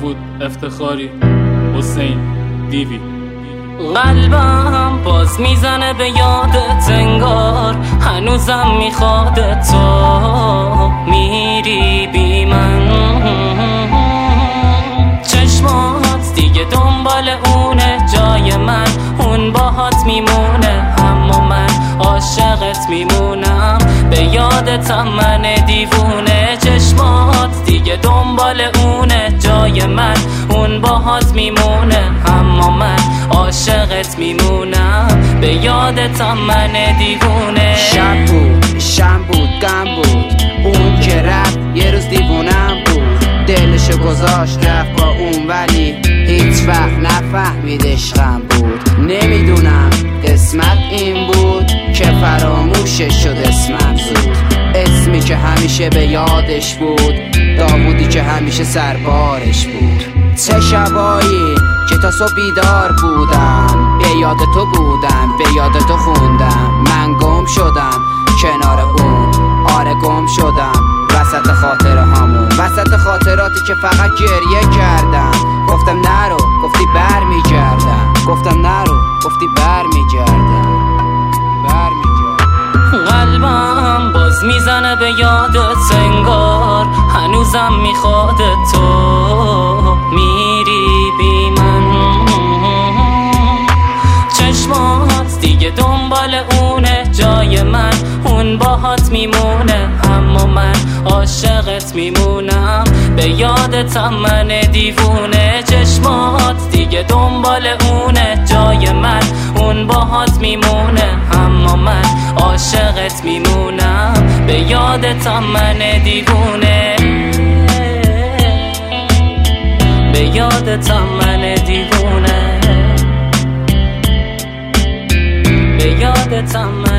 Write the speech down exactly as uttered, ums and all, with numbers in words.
داوود افتخاری، حسین دیوی. قلبم باز میزنه به یادت، انگار هنوزم میخواد تو میری بی من. چشمات دیگه دنبال اونه، جای من اون باهات میمونه، اما من عاشقت میمونم، به یادتم من دیوونه. چشمات دیگه دنبال اونه، جای من اون باهات میمونه، اما من عاشقت میمونم، به یادتم من دیوونه. شب بود، شم بود، غم بود، اون که رفت یه روز دیوونم بود. دلشو گذاشت رفت با اون، ولی هیچ وقت نفهمید عشقم بود. نمیدونم قسمت این بود که فراموشش شد اسمم زود. اسمی که همیشه به یادش بود، داوودی که همیشه سربارش بود. چه شبایی که تا صبح بیدار بودم، به یاد تو بودم، به یاد تو خوندم. من گم شدم کنار اون، آره گم شدم وسط خاطره هامون، وسط خاطراتی که فقط گریه کردم. گفتم نرو، گفتی بر میگردم، گفتم نرو، گفتی بر میگردم، بر میگردم. قلبم باز میزنه به یادت، انگار هنوزم میخواد تو میری بی من. چشمات دیگه دنبال اونه، جای من اون باهات میمونه، اما من عاشقت میمونم، به یادتم من دیوونه. چشمات دیگه دنبال اونه، جای من اون باهات میمونه، اما من عاشقت میمونم، به یادتم من دیوونه، به یادتم من دیوونه، به یادتم من